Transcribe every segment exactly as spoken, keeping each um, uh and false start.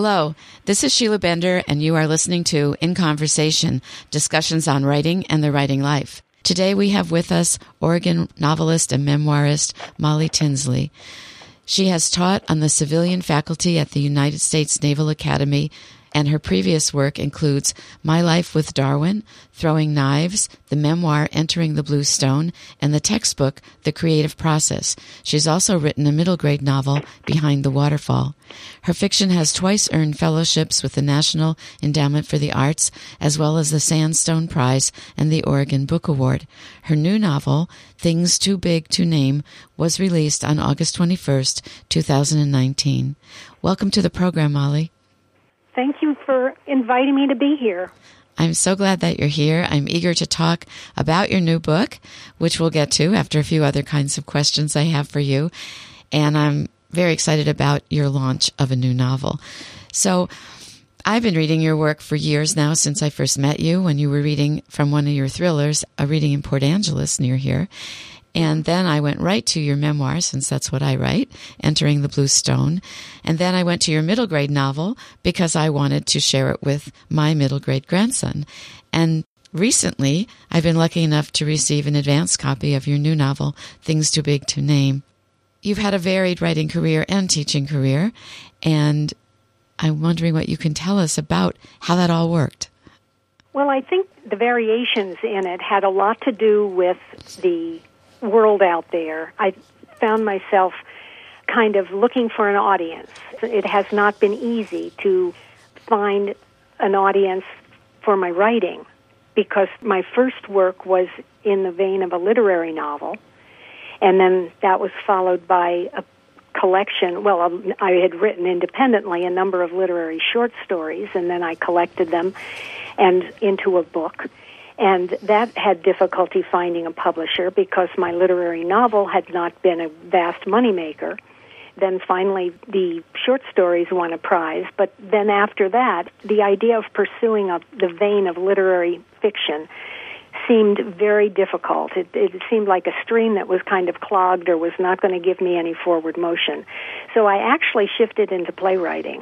Hello, this is Sheila Bender, and you are listening to In Conversation, discussions on writing and the writing life. Today we have with us Oregon novelist and memoirist Molly Tinsley. She has taught on the civilian faculty at the United States Naval Academy, and her previous work includes My Life with Darwin, Throwing Knives, the memoir Entering the Blue Stone, and the textbook The Creative Process. She's also written a middle grade novel, Behind the Waterfall. Her fiction has twice earned fellowships with the National Endowment for the Arts, as well as the Sandstone Prize and the Oregon Book Award. Her new novel, Things Too Big to Name, was released on August twenty-first, two thousand nineteen. Welcome to the program, Molly. Thank you for inviting me to be here. I'm so glad that you're here. I'm eager to talk about your new book, which we'll get to after a few other kinds of questions I have for you. And I'm very excited about your launch of a new novel. So I've been reading your work for years now, since I first met you when you were reading from one of your thrillers, a reading in Port Angeles near here. And then I went right to your memoir, since that's what I write, Entering the Blue Stone. And then I went to your middle grade novel because I wanted to share it with my middle grade grandson. And recently, I've been lucky enough to receive an advance copy of your new novel, Things Too Big to Name. You've had a varied writing career and teaching career, and I'm wondering what you can tell us about how that all worked. Well, I think the variations in it had a lot to do with the world out there. I found myself kind of looking for an audience. It has not been easy to find an audience for my writing, because my first work was in the vein of a literary novel, and then that was followed by a collection. Well, I had written independently a number of literary short stories, and then I collected them and into a book. And that had difficulty finding a publisher because my literary novel had not been a vast moneymaker. Then finally the short stories won a prize. But then after that, the idea of pursuing a, the vein of literary fiction seemed very difficult. It, it seemed like a stream that was kind of clogged or was not going to give me any forward motion. So I actually shifted into playwriting.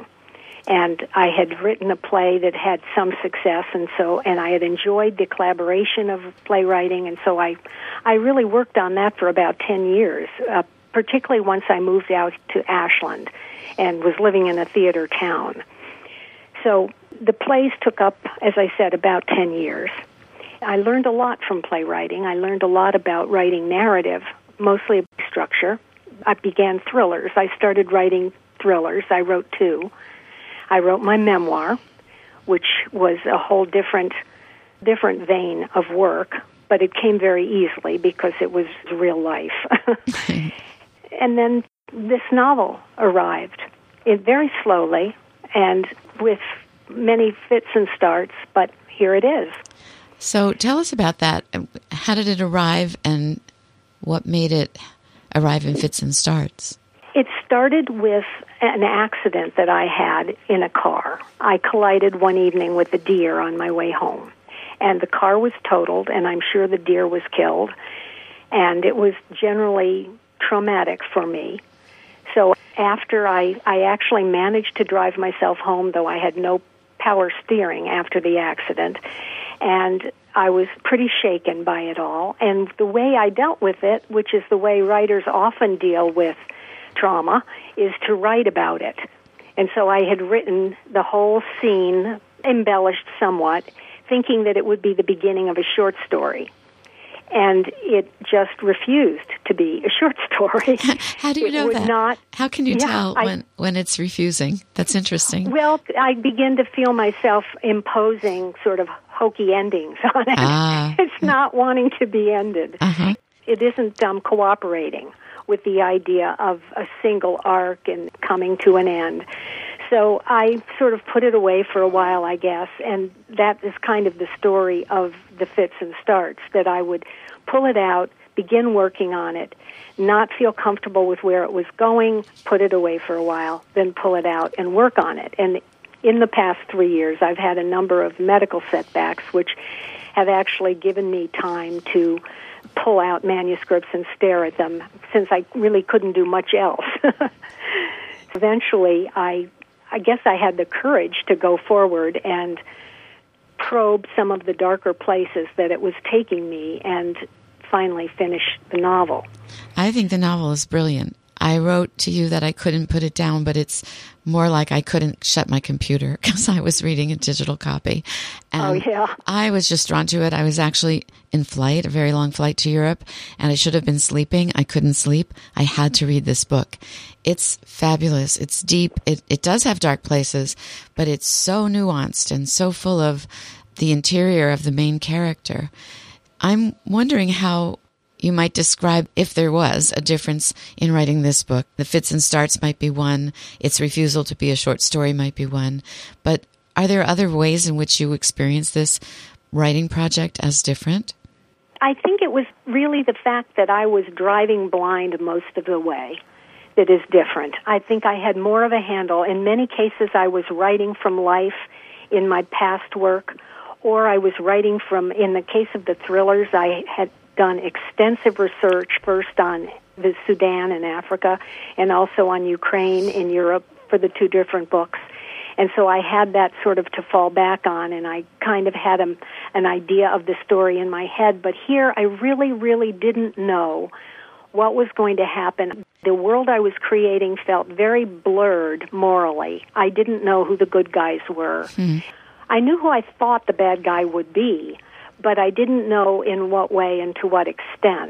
And I had written a play that had some success, and so and I had enjoyed the collaboration of playwriting, and so I, I really worked on that for about ten years, uh, particularly once I moved out to Ashland and was living in a theater town. So the plays took up, as I said, about ten years. I learned a lot from playwriting. I learned a lot about writing narrative, mostly structure. I began thrillers. I started writing thrillers. I wrote two. I wrote my memoir, which was a whole different different vein of work, but it came very easily because it was real life. And then this novel arrived, it very slowly and with many fits and starts, but here it is. So tell us about that. How did it arrive, and what made it arrive in fits and starts? It started with an accident that I had in a car. I collided one evening with a deer on my way home, and the car was totaled, and I'm sure the deer was killed, and it was generally traumatic for me. So after I, I actually managed to drive myself home, though I had no power steering after the accident, and I was pretty shaken by it all. And the way I dealt with it, which is the way writers often deal with trauma, is to write about it. And so I had written the whole scene, embellished somewhat, thinking that it would be the beginning of a short story. And it just refused to be a short story. How do you it know that? Not, How can you yeah, tell I, when, when it's refusing? That's interesting. Well, I begin to feel myself imposing sort of hokey endings on it. Ah. It's not wanting to be ended. Uh-huh. It isn't um, cooperating with the idea of a single arc and coming to an end. So I sort of put it away for a while, I guess, and that is kind of the story of the fits and starts, that I would pull it out, begin working on it, not feel comfortable with where it was going, put it away for a while, then pull it out and work on it. And in the past three years, I've had a number of medical setbacks, which have actually given me time to pull out manuscripts and stare at them, since I really couldn't do much else. Eventually, I I guess I had the courage to go forward and probe some of the darker places that it was taking me and finally finish the novel. I think the novel is brilliant. I wrote to you that I couldn't put it down, but it's more like I couldn't shut my computer because I was reading a digital copy. And oh, yeah. I was just drawn to it. I was actually in flight, a very long flight to Europe, and I should have been sleeping. I couldn't sleep. I had to read this book. It's fabulous. It's deep. It, it does have dark places, but it's so nuanced and so full of the interior of the main character. I'm wondering how you might describe, if there was, a difference in writing this book. The fits and starts might be one. Its refusal to be a short story might be one. But are there other ways in which you experience this writing project as different? I think it was really the fact that I was driving blind most of the way that is different. I think I had more of a handle. In many cases, I was writing from life in my past work, or I was writing from, in the case of the thrillers, I had done extensive research first on the Sudan and Africa and also on Ukraine in Europe for the two different books. And so I had that sort of to fall back on, and I kind of had a, an idea of the story in my head. But here I really, really didn't know what was going to happen. The world I was creating felt very blurred morally. I didn't know who the good guys were. Hmm. I knew who I thought the bad guy would be, but I didn't know in what way and to what extent.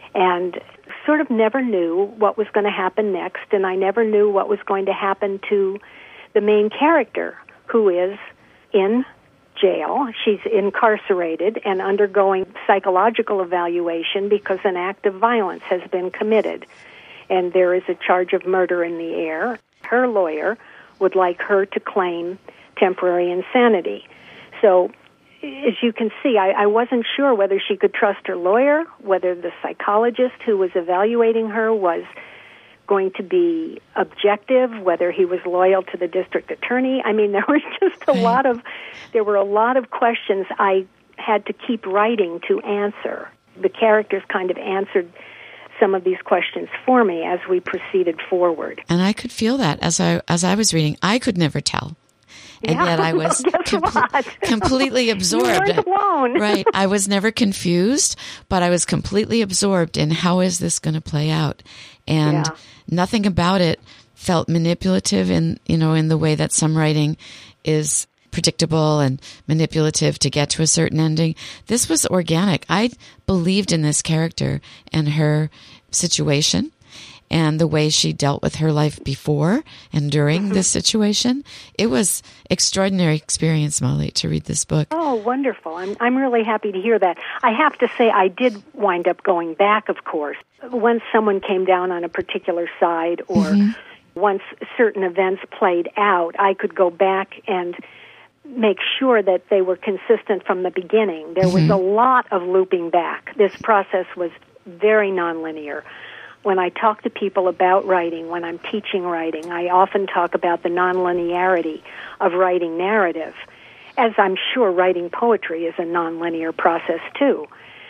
And sort of never knew what was going to happen next, and I never knew what was going to happen to the main character, who is in jail. She's incarcerated and undergoing psychological evaluation because an act of violence has been committed, and there is a charge of murder in the air. Her lawyer would like her to claim temporary insanity. So, as you can see, I, I wasn't sure whether she could trust her lawyer, whether the psychologist who was evaluating her was going to be objective, whether he was loyal to the district attorney. I mean, there was just a lot of, there were a lot of questions I had to keep writing to answer. The characters kind of answered some of these questions for me as we proceeded forward. And I could feel that as I as I was reading. I could never tell. And yeah. yet I was com- completely absorbed. You weren't alone. Right. I was never confused, but I was completely absorbed in how is this going to play out. And yeah. nothing about it felt manipulative in, you know, in the way that some writing is predictable and manipulative to get to a certain ending. This was organic. I believed in this character and her situation and the way she dealt with her life before and during mm-hmm. this situation. It was extraordinary experience, Molly, to read this book. Oh, wonderful. I'm I'm really happy to hear that. I have to say I did wind up going back, of course. Once someone came down on a particular side or mm-hmm. once certain events played out, I could go back and make sure that they were consistent from the beginning. There mm-hmm. was a lot of looping back. This process was very nonlinear. When I talk to people about writing, when I'm teaching writing, I often talk about the nonlinearity of writing narrative, as I'm sure writing poetry is a nonlinear process too.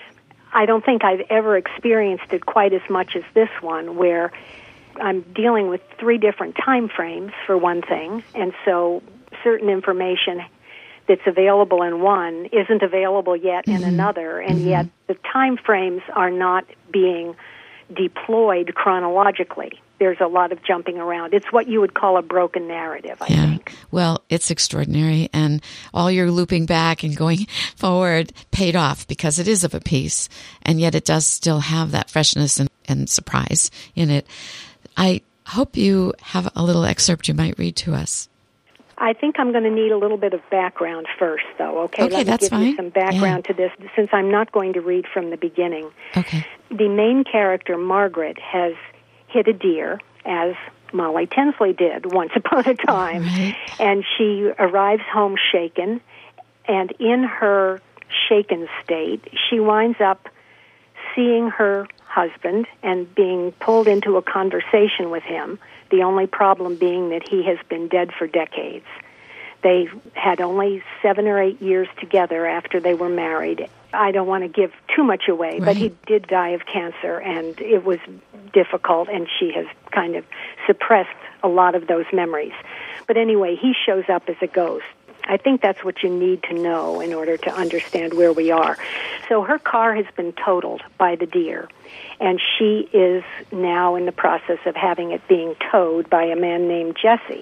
I don't think I've ever experienced it quite as much as this one, where I'm dealing with three different time frames, for one thing, and so certain information that's available in one isn't available yet mm-hmm. in another, and mm-hmm. yet the time frames are not being deployed chronologically. There's a lot of jumping around. It's what you would call a broken narrative, I yeah. think. Well, it's extraordinary, and all your looping back and going forward paid off because it is of a piece, and yet it does still have that freshness and, and surprise in it. I hope you have a little excerpt you might read to us. I think I'm going to need a little bit of background first, though, okay? Okay, Let me that's give fine. you some background yeah. to this, since I'm not going to read from the beginning. Okay. The main character, Margaret, has hit a deer, as Molly Tinsley did once upon a time, right. and she arrives home shaken, and in her shaken state, she winds up seeing her husband and being pulled into a conversation with him, the only problem being that he has been dead for decades. They had only seven or eight years together after they were married. I don't want to give too much away, right. but he did die of cancer, and it was difficult, and she has kind of suppressed a lot of those memories. But anyway, he shows up as a ghost. I think that's what you need to know in order to understand where we are. So her car has been totaled by the deer, and she is now in the process of having it being towed by a man named Jesse.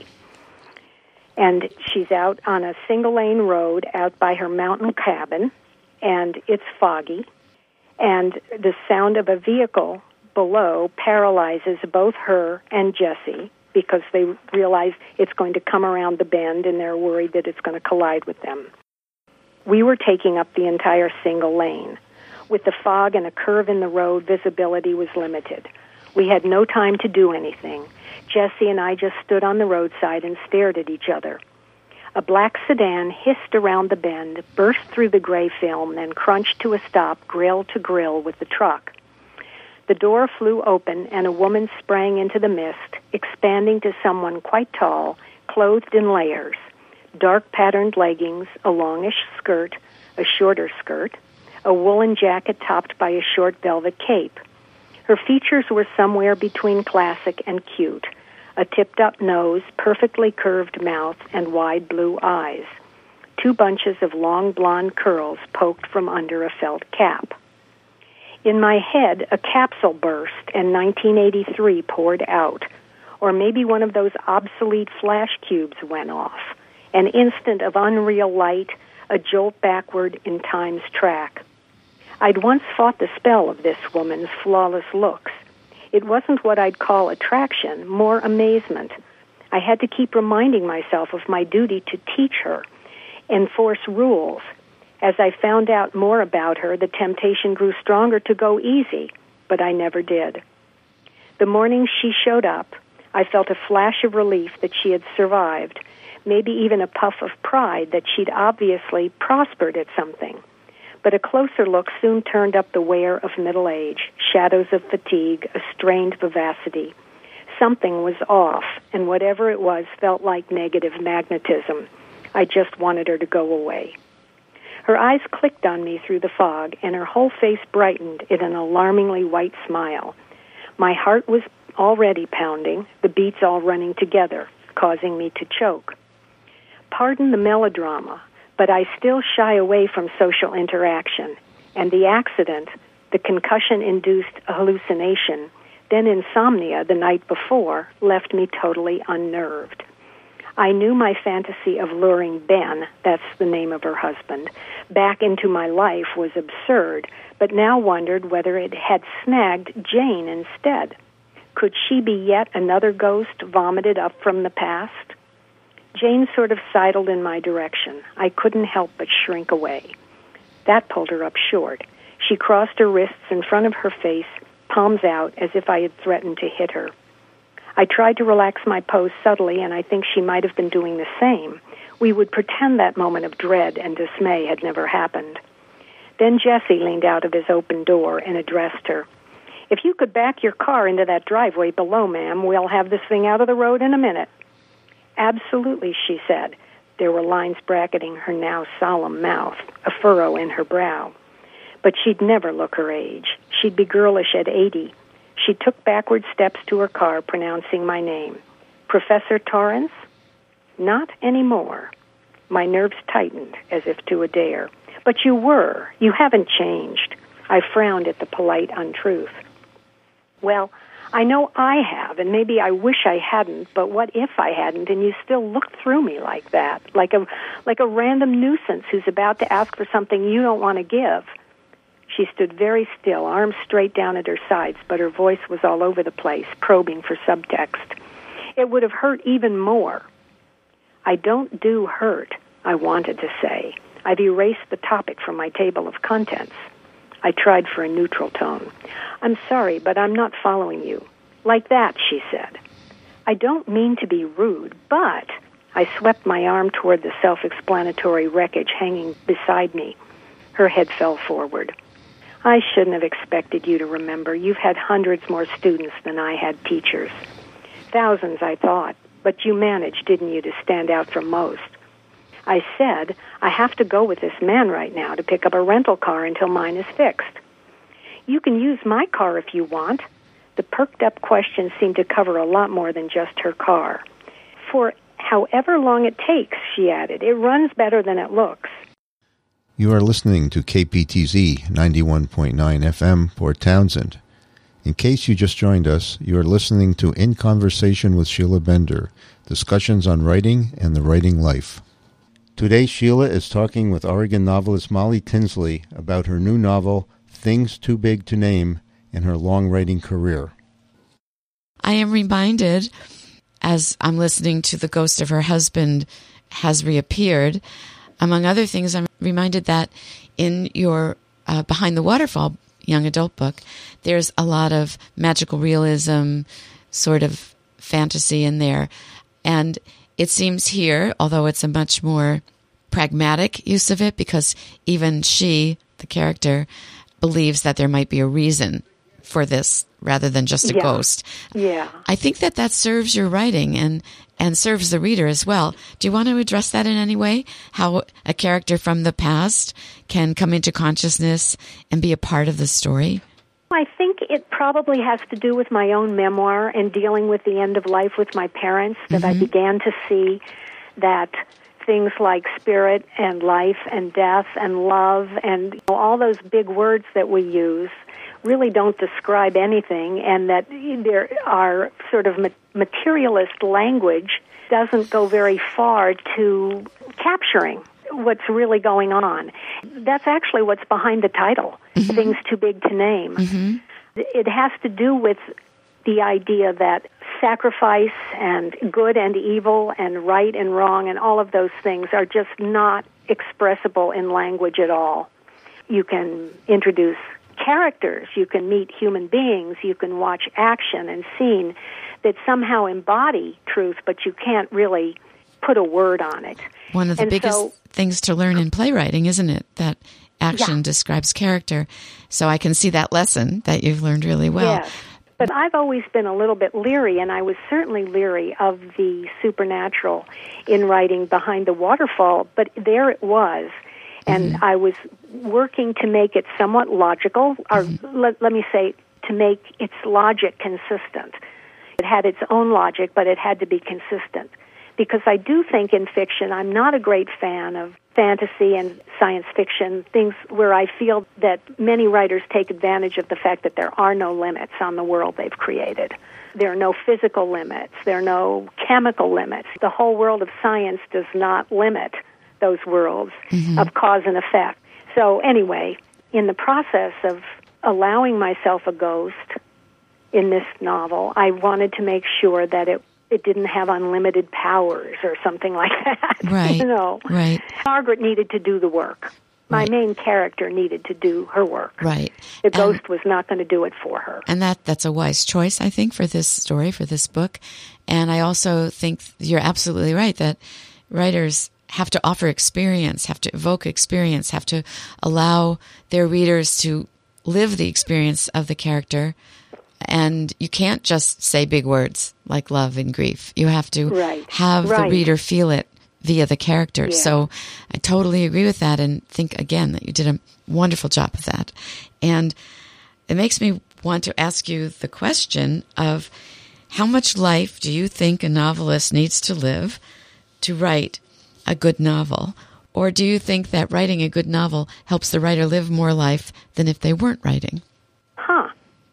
And she's out on a single-lane road out by her mountain cabin, and it's foggy, and the sound of a vehicle below paralyzes both her and Jesse because they realize it's going to come around the bend, and they're worried that it's going to collide with them. We were taking up the entire single lane. With the fog and a curve in the road, visibility was limited. We had no time to do anything. Jesse and I just stood on the roadside and stared at each other. A black sedan hissed around the bend, burst through the gray film, then crunched to a stop, grill to grill with the truck. The door flew open, and a woman sprang into the mist, expanding to someone quite tall, clothed in layers, dark patterned leggings, a longish skirt, a shorter skirt, a woolen jacket topped by a short velvet cape. Her features were somewhere between classic and cute, a tipped-up nose, perfectly curved mouth, and wide blue eyes. Two bunches of long blonde curls poked from under a felt cap. In my head, a capsule burst, and nineteen eighty-three poured out. Or maybe one of those obsolete flash cubes went off. An instant of unreal light, a jolt backward in time's track. I'd once fought the spell of this woman's flawless looks. It wasn't what I'd call attraction, more amazement. I had to keep reminding myself of my duty to teach her, enforce rules. As I found out more about her, the temptation grew stronger to go easy, but I never did. The morning she showed up, I felt a flash of relief that she had survived, maybe even a puff of pride that she'd obviously prospered at something. But a closer look soon turned up the wear of middle age, shadows of fatigue, a strained vivacity. Something was off, and whatever it was felt like negative magnetism. I just wanted her to go away. Her eyes clicked on me through the fog, and her whole face brightened in an alarmingly white smile. My heart was already pounding, the beats all running together, causing me to choke. Pardon the melodrama, but I still shy away from social interaction, and the accident, the concussion-induced hallucination, then insomnia the night before, left me totally unnerved. I knew my fantasy of luring Ben, that's the name of her husband, back into my life was absurd, but now wondered whether it had snagged Jane instead. Could she be yet another ghost vomited up from the past? Jane sort of sidled in my direction. I couldn't help but shrink away. That pulled her up short. She crossed her wrists in front of her face, palms out, as if I had threatened to hit her. I tried to relax my pose subtly, and I think she might have been doing the same. We would pretend that moment of dread and dismay had never happened. Then Jesse leaned out of his open door and addressed her. "If you could back your car into that driveway below, ma'am, we'll have this thing out of the road in a minute." "Absolutely," she said. There were lines bracketing her now solemn mouth, a furrow in her brow. But she'd never look her age. She'd be girlish at eighty. She took backward steps to her car, pronouncing my name. "Professor Torrance?" "Not anymore." My nerves tightened, as if to a dare. "But you were. You haven't changed." I frowned at the polite untruth. "Well, I know I have, and maybe I wish I hadn't, but what if I hadn't, and you still looked through me like that, like a like a random nuisance who's about to ask for something you don't want to give?" She stood very still, arms straight down at her sides, but her voice was all over the place, probing for subtext. "It would have hurt even more." "I don't do hurt," I wanted to say. I've erased the topic from my table of contents. I tried for a neutral tone. "I'm sorry, but I'm not following you." "Like that," she said. "I don't mean to be rude, but..." I swept my arm toward the self-explanatory wreckage hanging beside me. Her head fell forward. "I shouldn't have expected you to remember. You've had hundreds more students than I had teachers." "Thousands, I thought, but you managed, didn't you, to stand out from most." I said, "I have to go with this man right now to pick up a rental car until mine is fixed." "You can use my car if you want." The perked up questions seem to cover a lot more than just her car. For however long it takes, she added, it runs better than it looks. You are listening to K P T Z ninety-one point nine F M, Port Townsend. In case you just joined us, you are listening to In Conversation with Sheila Bender, discussions on writing and the writing life. Today, Sheila is talking with Oregon novelist Molly Tinsley about her new novel, Things Too Big to Name, and her long writing career. I am reminded, as I'm listening to The Ghost of Her Husband Has Reappeared, among other things, I'm reminded that in your uh, Behind the Waterfall young adult book, there's a lot of magical realism, sort of fantasy in there. And it seems here, although it's a much more pragmatic use of it, because even she, the character, believes that there might be a reason for this rather than just a yeah. ghost. Yeah. I think that that serves your writing and, and serves the reader as well. Do you want to address that in any way? How a character from the past can come into consciousness and be a part of the story? I think it probably has to do with my own memoir and dealing with the end of life with my parents, that mm-hmm. I began to see that things like spirit and life and death and love and you know, all those big words that we use really don't describe anything, and that there are sort of materialist language doesn't go very far to capturing what's really going on. That's actually what's behind the title, mm-hmm. Things Too Big to Name. Mm-hmm. It has to do with the idea that sacrifice and good and evil and right and wrong and all of those things are just not expressible in language at all. You can introduce characters, you can meet human beings, you can watch action and scene that somehow embody truth, but you can't really put a word on it. One of the and biggest so, things to learn in playwriting, isn't it? That action yeah. describes character. So I can see that lesson that you've learned really well. Yes. But I've always been a little bit leery, and I was certainly leery of the supernatural in writing Behind the Waterfall, but there it was. And mm-hmm. I was working to make it somewhat logical, or mm-hmm. let, let me say, to make its logic consistent. It had its own logic, but it had to be consistent. Because I do think in fiction, I'm not a great fan of fantasy and science fiction, things where I feel that many writers take advantage of the fact that there are no limits on the world they've created. There are no physical limits. There are no chemical limits. The whole world of science does not limit those worlds mm-hmm. of cause and effect. So anyway, in the process of allowing myself a ghost in this novel, I wanted to make sure that it it didn't have unlimited powers or something like that. Right. You know, right. Margaret needed to do the work. My right. main character needed to do her work. Right. The ghost and, was not going to do it for her. And that that's a wise choice, I think, for this story, for this book. And I also think you're absolutely right that writers have to offer experience, have to evoke experience, have to allow their readers to live the experience of the character. And you can't just say big words like love and grief. You have to right. have right. the reader feel it via the character. Yeah. So I totally agree with that and think, again, that you did a wonderful job of that. And it makes me want to ask you the question of how much life do you think a novelist needs to live to write a good novel? Or do you think that writing a good novel helps the writer live more life than if they weren't writing? Huh.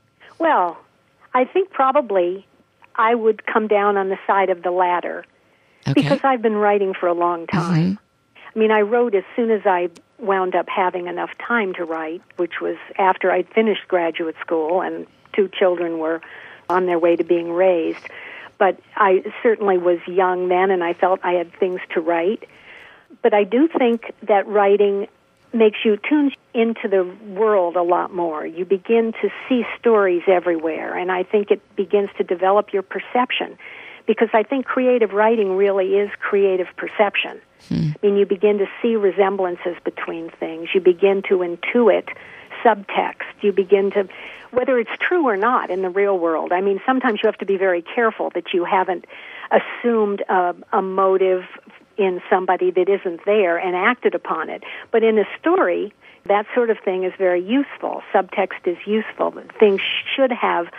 Well, I think probably I would come down on the side of the latter okay. because I've been writing for a long time. Mm-hmm. I mean, I wrote as soon as I wound up having enough time to write, which was after I'd finished graduate school and two children were on their way to being raised. But I certainly was young then, and I felt I had things to write. But I do think that writing makes you tune into the world a lot more. You begin to see stories everywhere, and I think it begins to develop your perception, because I think creative writing really is creative perception. Hmm. I mean, you begin to see resemblances between things. You begin to intuit subtext. You begin to, whether it's true or not in the real world. I mean, sometimes you have to be very careful that you haven't assumed a, a motive in somebody that isn't there and acted upon it. But in a story, that sort of thing is very useful. Subtext is useful. Things should have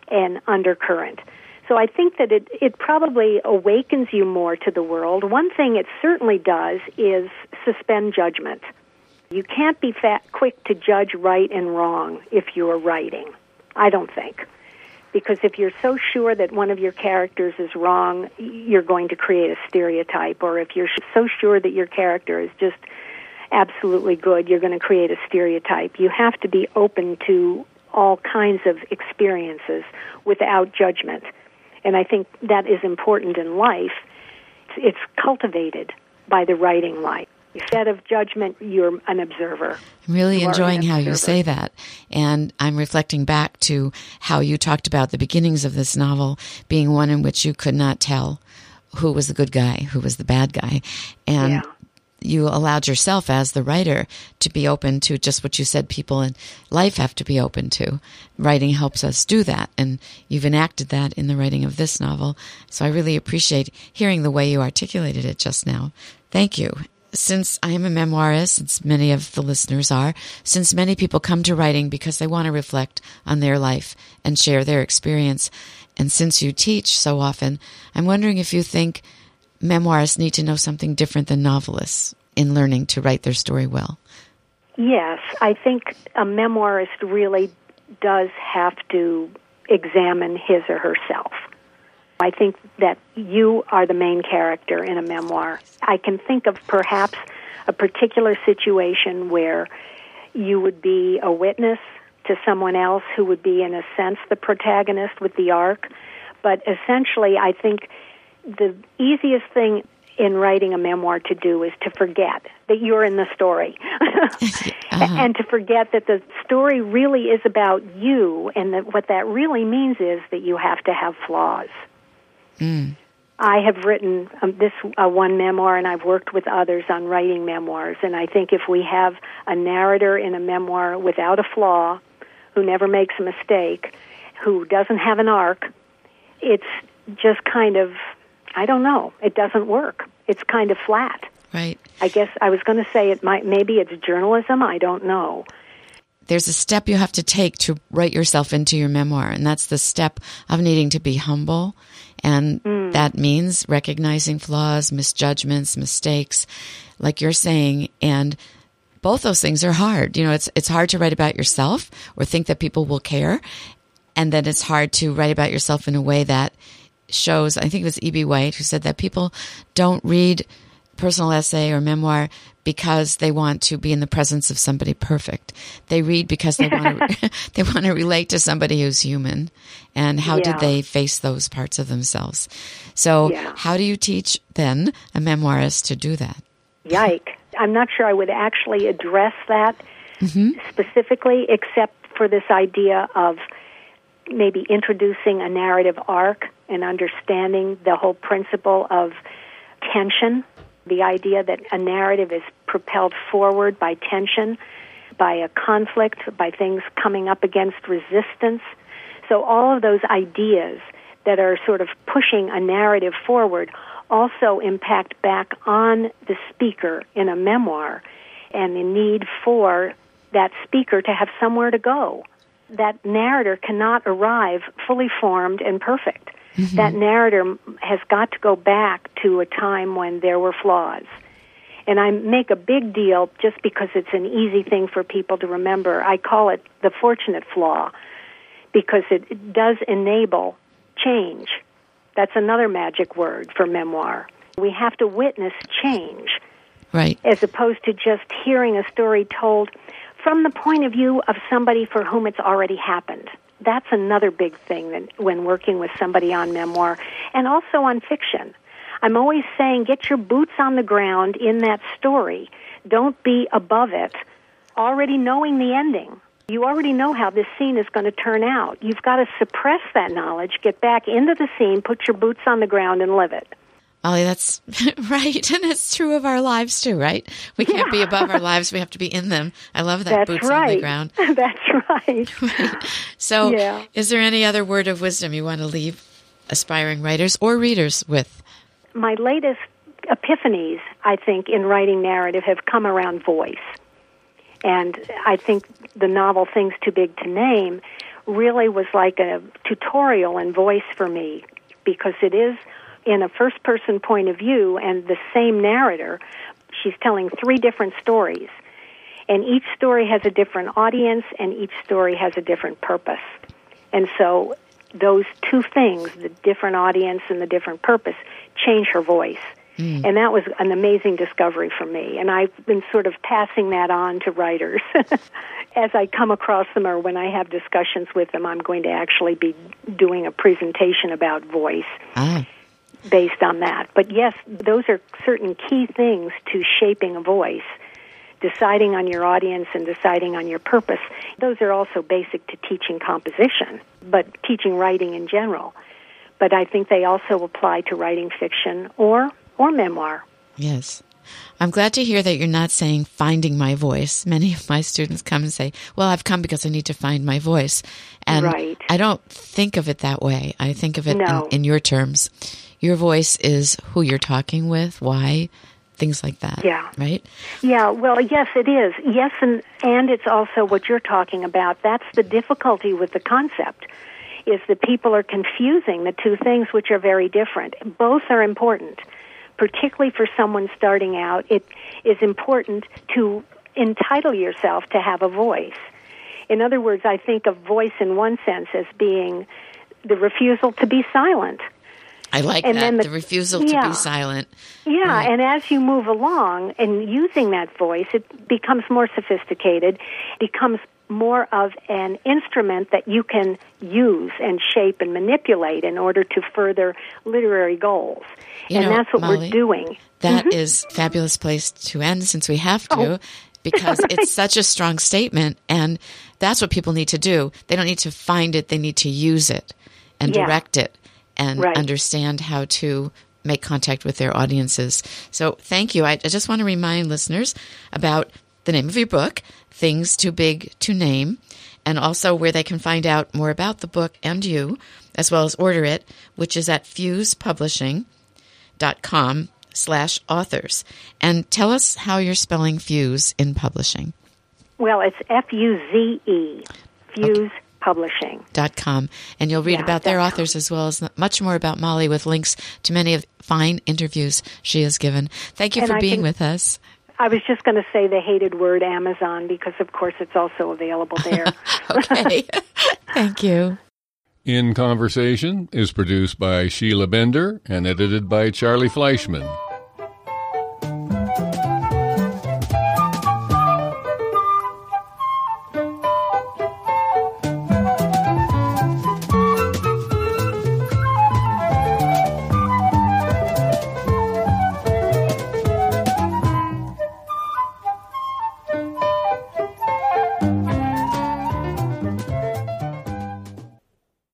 an undercurrent. So I think that it, it probably awakens you more to the world. One thing it certainly does is suspend judgment. You can't be fat, quick to judge right and wrong if you're writing, I don't think. Because if you're so sure that one of your characters is wrong, you're going to create a stereotype. Or if you're so sure that your character is just absolutely good, you're going to create a stereotype. You have to be open to all kinds of experiences without judgment. And I think that is important in life. It's cultivated by the writing life. Instead of judgment, you're an observer. I'm really You are enjoying an how you observer. say that. And I'm reflecting back to how you talked about the beginnings of this novel being one in which you could not tell who was the good guy, who was the bad guy. And Yeah. you allowed yourself as the writer to be open to just what you said people in life have to be open to. Writing helps us do that, and you've enacted that in the writing of this novel. So I really appreciate hearing the way you articulated it just now. Thank you. Since I am a memoirist, since many of the listeners are, since many people come to writing because they want to reflect on their life and share their experience, and since you teach so often, I'm wondering if you think memoirists need to know something different than novelists in learning to write their story well. Yes, I think a memoirist really does have to examine his or herself. I think that you are the main character in a memoir. I can think of perhaps a particular situation where you would be a witness to someone else who would be, in a sense, the protagonist with the arc. But essentially, I think the easiest thing in writing a memoir to do is to forget that you're in the story. uh-huh. And to forget that the story really is about you, and that what that really means is that you have to have flaws. Mm. I have written um, this uh, one memoir, and I've worked with others on writing memoirs, and I think if we have a narrator in a memoir without a flaw, who never makes a mistake, who doesn't have an arc, it's just kind of, I don't know, it doesn't work. It's kind of flat. Right. I guess I was going to say it might, maybe it's journalism, I don't know. There's a step you have to take to write yourself into your memoir, and that's the step of needing to be humble, and mm. that means recognizing flaws, misjudgments, mistakes, like you're saying, and both those things are hard. You know, it's it's hard to write about yourself or think that people will care, and then it's hard to write about yourself in a way that shows, I think it was E B. White who said that people don't read personal essay or memoir because they want to be in the presence of somebody perfect. They read because they want to they want to relate to somebody who's human, and how yeah. did they face those parts of themselves. So yeah. how do you teach then a memoirist to do that? Yike. I'm not sure I would actually address that mm-hmm. specifically, except for this idea of maybe introducing a narrative arc and understanding the whole principle of tension. The idea that a narrative is propelled forward by tension, by a conflict, by things coming up against resistance. So all of those ideas that are sort of pushing a narrative forward also impact back on the speaker in a memoir, and the need for that speaker to have somewhere to go. That narrator cannot arrive fully formed and perfect. Mm-hmm. That narrator has got to go back to a time when there were flaws. And I make a big deal just because it's an easy thing for people to remember. I call it the fortunate flaw because it does enable change. That's another magic word for memoir. We have to witness change. Right. As opposed to just hearing a story told from the point of view of somebody for whom it's already happened. That's another big thing that when working with somebody on memoir, and also on fiction. I'm always saying, get your boots on the ground in that story. Don't be above it, already knowing the ending. You already know how this scene is going to turn out. You've got to suppress that knowledge, get back into the scene, put your boots on the ground, and live it. Molly, that's right. And it's true of our lives, too, right? We can't yeah. be above our lives. We have to be in them. I love that, that's boots right. on the ground. That's right. right. So yeah. is there any other word of wisdom you want to leave aspiring writers or readers with? My latest epiphanies, I think, in writing narrative have come around voice. And I think the novel Things Too Big to Name really was like a tutorial in voice for me, because it is in a first-person point of view, and the same narrator, she's telling three different stories. And each story has a different audience, and each story has a different purpose. And so those two things, the different audience and the different purpose, change her voice. Mm. And that was an amazing discovery for me. And I've been sort of passing that on to writers. As I come across them or when I have discussions with them, I'm going to actually be doing a presentation about voice ah. based on that. But yes, those are certain key things to shaping a voice. Deciding on your audience and deciding on your purpose. Those are also basic to teaching composition, but teaching writing in general. But I think they also apply to writing fiction or or memoir. Yes. I'm glad to hear that you're not saying finding my voice. Many of my students come and say, well, I've come because I need to find my voice. And right. I don't think of it that way. I think of it no. in, in your terms. Your voice is who you're talking with, why, things like that. Yeah. Right? Yeah, well, yes, it is. Yes, and, and it's also what you're talking about. That's the difficulty with the concept, is that people are confusing the two things, which are very different. Both are important. Particularly for someone starting out, it is important to entitle yourself to have a voice. In other words, I think of voice in one sense as being the refusal to be silent. I like and that, then the, the refusal yeah. to be silent. Yeah, right. And as you move along and using that voice, it becomes more sophisticated, becomes more of an instrument that you can use and shape and manipulate in order to further literary goals. You and know, that's what Molly, we're doing. That mm-hmm. is a fabulous place to end since we have to, oh. because right. it's such a strong statement, and that's what people need to do. They don't need to find it, they need to use it and yeah. direct it and right. understand how to make contact with their audiences. So thank you. I, I just want to remind listeners about the name of your book, Things Too Big to Name, and also where they can find out more about the book and you, as well as order it, which is at fuse publishing dot com slash authors. And tell us how you're spelling Fuse in publishing. Well, it's F U Z E, Fuse okay. Publishing. Dot com. And you'll read yeah, about their com. authors as well as much more about Molly with links to many of fine interviews she has given. Thank you and for I being can, with us. I was just going to say the hated word Amazon because, of course, it's also available there. Okay. Thank you. In Conversation is produced by Sheila Bender and edited by Charlie Fleischman.